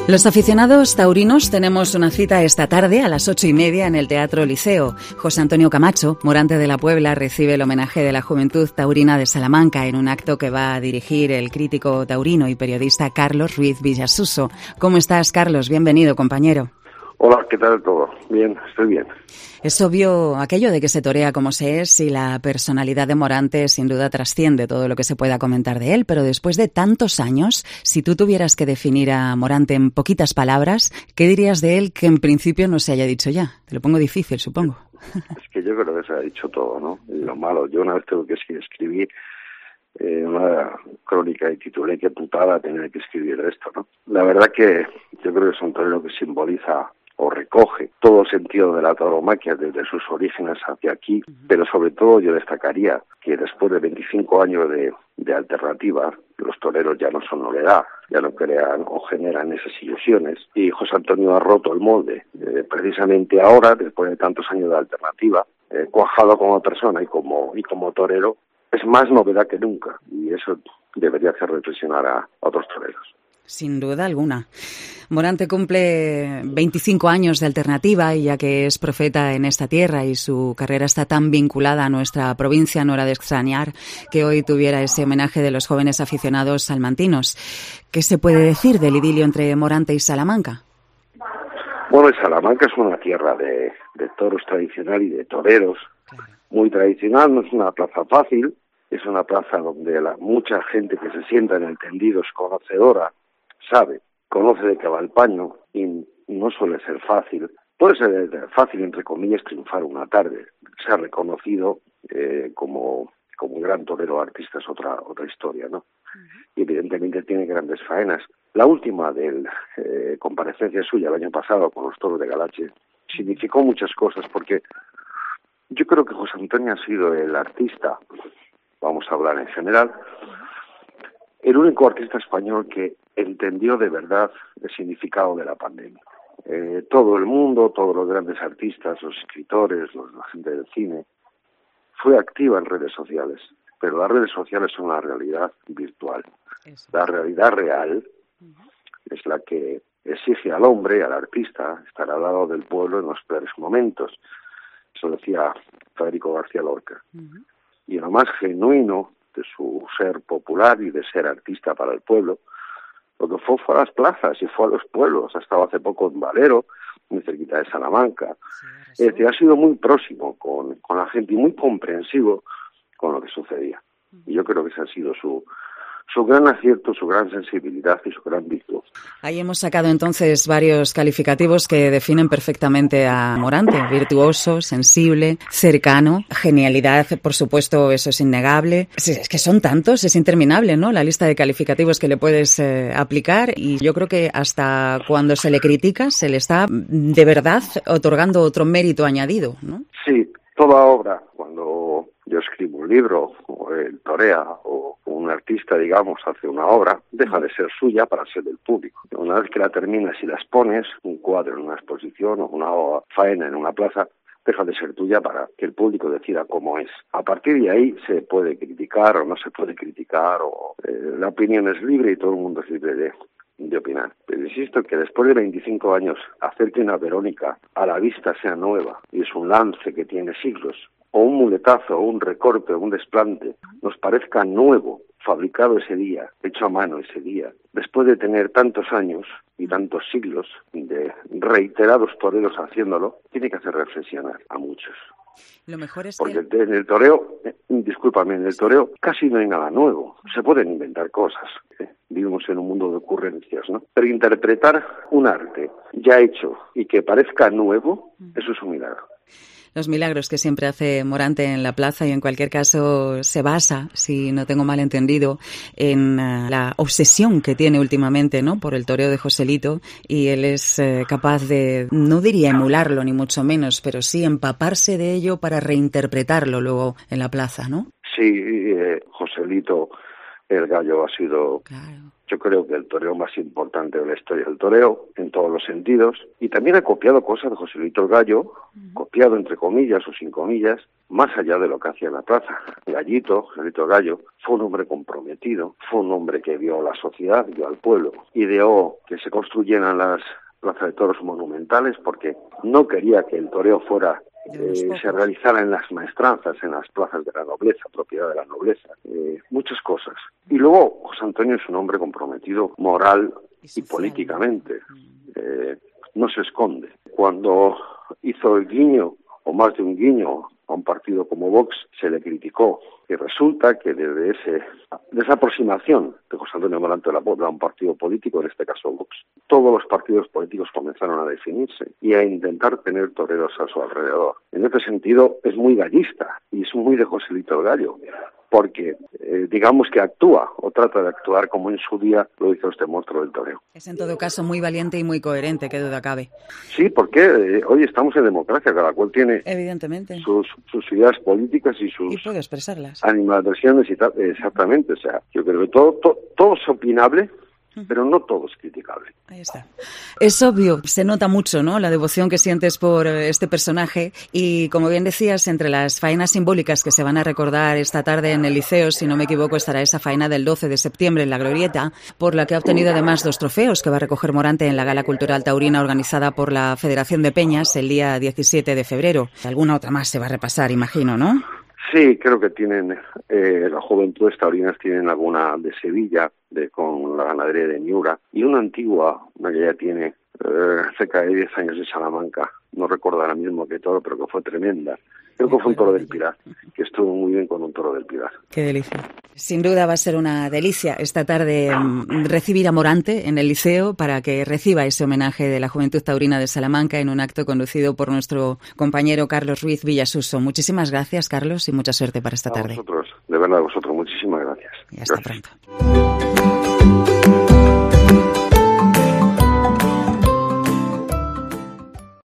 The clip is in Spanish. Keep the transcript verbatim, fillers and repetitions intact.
Los aficionados taurinos tenemos una cita esta tarde a las ocho y media en el Teatro Liceo. José Antonio Camacho, Morante de la Puebla, recibe el homenaje de la Juventud Taurina de Salamanca en un acto que va a dirigir el crítico taurino y periodista Carlos Ruiz Villasuso. ¿Cómo estás, Carlos? Bienvenido, compañero. Hola, ¿qué tal todo? Bien, estoy bien. Es obvio aquello de que se torea como se es y la personalidad de Morante sin duda trasciende todo lo que se pueda comentar de él, pero después de tantos años, si tú tuvieras que definir a Morante en poquitas palabras, ¿qué dirías de él que en principio no se haya dicho ya? Te lo pongo difícil, supongo. Es que yo creo que se ha dicho todo, ¿no? Y lo malo, yo una vez tuve que escribir eh, una crónica y titulé "Qué putada tener que escribir esto", ¿no? La verdad que yo creo que es un torero que simboliza o recoge todo el sentido de la tauromaquia desde sus orígenes hacia aquí, pero sobre todo yo destacaría que después de veinticinco años de, de alternativa, los toreros ya no son novedad, ya no crean o generan esas ilusiones, y José Antonio ha roto el molde, eh, precisamente ahora, después de tantos años de alternativa, eh, cuajado como persona y como, y como torero, es más novedad que nunca, y eso debería hacer reflexionar a, a otros toreros. Sin duda alguna. Morante cumple veinticinco años de alternativa y ya que es profeta en esta tierra y su carrera está tan vinculada a nuestra provincia, no era de extrañar que hoy tuviera ese homenaje de los jóvenes aficionados salmantinos. ¿Qué se puede decir del idilio entre Morante y Salamanca? Bueno, Salamanca es una tierra de, de toros tradicional y de toreros, claro. Muy tradicional, no es una plaza fácil, es una plaza donde la, mucha gente que se sienta en el tendido es conocedora, sabe, conoce de qué va el paño y no suele ser fácil. Puede ser fácil, entre comillas, triunfar una tarde. Se ha reconocido eh, como, como un gran torero artista, es otra otra historia, ¿no? Uh-huh. Y evidentemente tiene grandes faenas. La última de eh, comparecencia suya el año pasado con los toros de Galache significó muchas cosas porque yo creo que José Antonio ha sido el artista, vamos a hablar en general, el único artista español que entendió de verdad el significado de la pandemia. Eh, todo el mundo, todos los grandes artistas, los escritores, los, la gente del cine, fue activa en redes sociales, pero las redes sociales son una realidad virtual. Eso. La realidad real uh-huh. es la que exige al hombre, al artista, estar al lado del pueblo en los peores momentos. Eso decía Federico García Lorca. Uh-huh. Y lo más genuino de su ser popular y de ser artista para el pueblo, lo que fue fue a las plazas y fue a los pueblos. Ha estado hace poco en Valero, muy cerquita de Salamanca. Sí, es decir, ha sido muy próximo con, con la gente y muy comprensivo con lo que sucedía. Y yo creo que ese ha sido su, su gran acierto, su gran sensibilidad y su gran virtud. Ahí hemos sacado entonces varios calificativos que definen perfectamente a Morante: virtuoso, sensible, cercano, genialidad, por supuesto, eso es innegable. Es que son tantos, es interminable, ¿no?, la lista de calificativos que le puedes eh, aplicar, y yo creo que hasta cuando se le critica se le está de verdad otorgando otro mérito añadido, ¿no? Sí, toda obra, cuando yo escribo un libro, o el torea, o un artista, digamos, hace una obra, deja de ser suya para ser del público. Una vez que la terminas y la expones, un cuadro en una exposición o una faena en una plaza, deja de ser tuya para que el público decida cómo es. A partir de ahí se puede criticar o no se puede criticar, o eh, la opinión es libre y todo el mundo es libre de, de opinar. Pero insisto que después de veinticinco años, hacer que una Verónica a la vista sea nueva, y es un lance que tiene siglos, o un muletazo, o un recorte, o un desplante, nos parezca nuevo, fabricado ese día, hecho a mano ese día, después de tener tantos años y tantos siglos de reiterados toreros haciéndolo, tiene que hacer reflexionar a muchos. Lo mejor es Porque que... en el toreo, eh, discúlpame, en el toreo casi no hay nada nuevo, se pueden inventar cosas, ¿eh? Vivimos en un mundo de ocurrencias, ¿no? Pero interpretar un arte ya hecho y que parezca nuevo, eso es un milagro. Los milagros que siempre hace Morante en la plaza, y en cualquier caso se basa, si no tengo mal entendido, en uh, la obsesión que tiene últimamente, ¿no?, por el toreo de Joselito, y él es eh, capaz de, no diría emularlo ni mucho menos, pero sí empaparse de ello para reinterpretarlo luego en la plaza, ¿no? Sí, eh, Joselito el gallo ha sido, claro, yo creo que el toreo más importante de la historia del toreo, en todos los sentidos, y también ha copiado cosas de José Luis el Gallo, uh-huh. copiado entre comillas o sin comillas, más allá de lo que hacía en la plaza. El Gallito, José Luis el Gallo, fue un hombre comprometido, fue un hombre que vio a la sociedad, vio al pueblo, ideó que se construyeran las plazas de toros monumentales porque no quería que el toreo fuera Eh, se realizara en las maestranzas, en las plazas de la nobleza, propiedad de la nobleza, eh, muchas cosas. Y luego José Antonio es un hombre comprometido moral y políticamente, eh, no se esconde. Cuando hizo el guiño, o más de un guiño, a un partido como Vox, se le criticó. Y resulta que desde ese, de esa aproximación de José Antonio Morante a un partido político, en este caso Vox, todos los partidos políticos comenzaron a definirse y a intentar tener toreros a su alrededor. En este sentido, es muy gallista y es muy de Joselito el Gallo, porque eh, digamos que actúa o trata de actuar como en su día lo hizo este monstruo del toreo. Es en todo caso muy valiente y muy coherente, qué duda cabe. Sí, porque eh, hoy estamos en democracia, cada cual tiene evidentemente sus, sus ideas políticas y sus y puede expresarlas. Animadversiones y tal, exactamente. O sea, yo creo que todo, todo, todo es opinable, pero no todo es criticable. Ahí está. Es obvio, se nota mucho, ¿no?, la devoción que sientes por este personaje y, como bien decías, entre las faenas simbólicas que se van a recordar esta tarde en el Liceo, si no me equivoco, estará esa faena del doce de septiembre en la Glorieta, por la que ha obtenido además dos trofeos que va a recoger Morante en la Gala Cultural Taurina organizada por la Federación de Peñas el día diecisiete de febrero. Alguna otra más se va a repasar, imagino, ¿no? Sí, creo que tienen, eh, las juventudes taurinas tienen alguna de Sevilla, de con la ganadería de Miura, y una antigua, una que ya tiene eh, cerca de diez años de Salamanca, no recuerdo ahora mismo qué toro, pero que fue tremenda. Creo que fue un toro del Pilar, que estuvo muy bien con un toro del Pilar. Qué delicia. Sin duda va a ser una delicia esta tarde recibir a Morante en el Liceo para que reciba ese homenaje de la Juventud Taurina de Salamanca en un acto conducido por nuestro compañero Carlos Ruiz Villasuso. Muchísimas gracias, Carlos, y mucha suerte para esta tarde. A vosotros, de verdad, a vosotros, muchísimas gracias. Y hasta gracias. pronto.